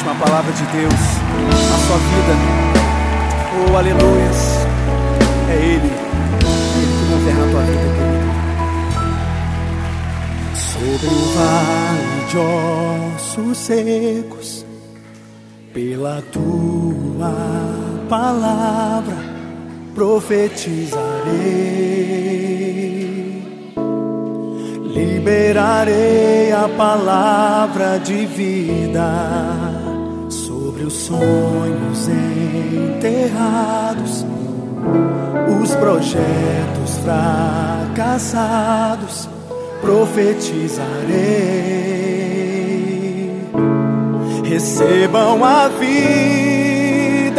última palavra de Deus na sua vida. Oh, aleluias. É Ele que governa a tua vida, querido. Sobre o vale de ossos secos, pela tua palavra profetizarei. Liberarei a palavra de vida sobre os sonhos enterrados, os projetos fracassados. Profetizarei. Recebam a vida,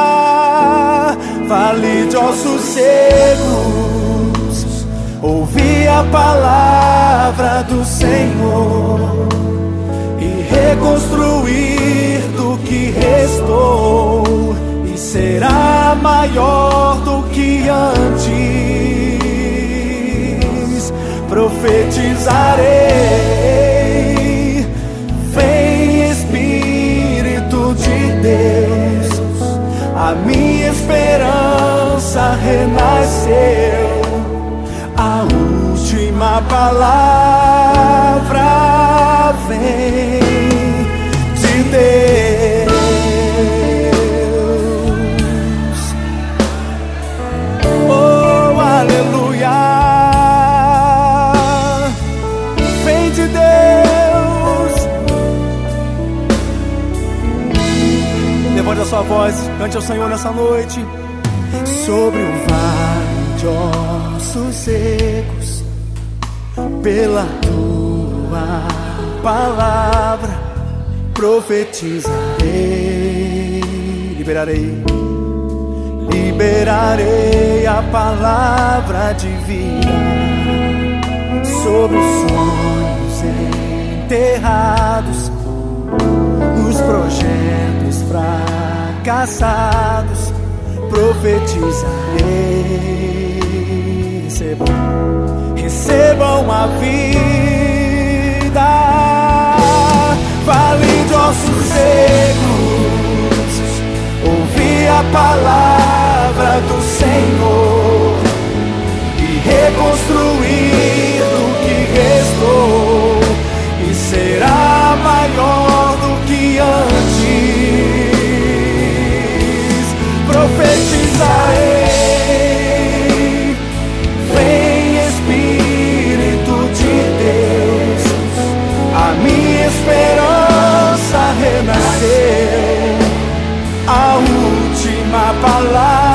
vale de ossos secos. Ouvi a palavra do Senhor e reconstruir do que restou, e será maior do que antes. Profetizarei. Vem Espírito de Deus, a minha esperança renasceu. A última palavra vem de Deus. Oh, aleluia. Vem de Deus. Levante a sua voz, cante ao Senhor nessa noite. Sobre o vale de ossos secos, pela tua palavra profetizarei. Liberarei a palavra de vida sobre os sonhos enterrados, os projetos fracassados. Profetizarei. Recebam a vida, vale de ossos secos. Ouvi a palavra do Senhor e reconstruir do que restou, e será maior do que antes. Profetizarei. Vem Espírito de Deus, a minha esperança renasceu. A última palavra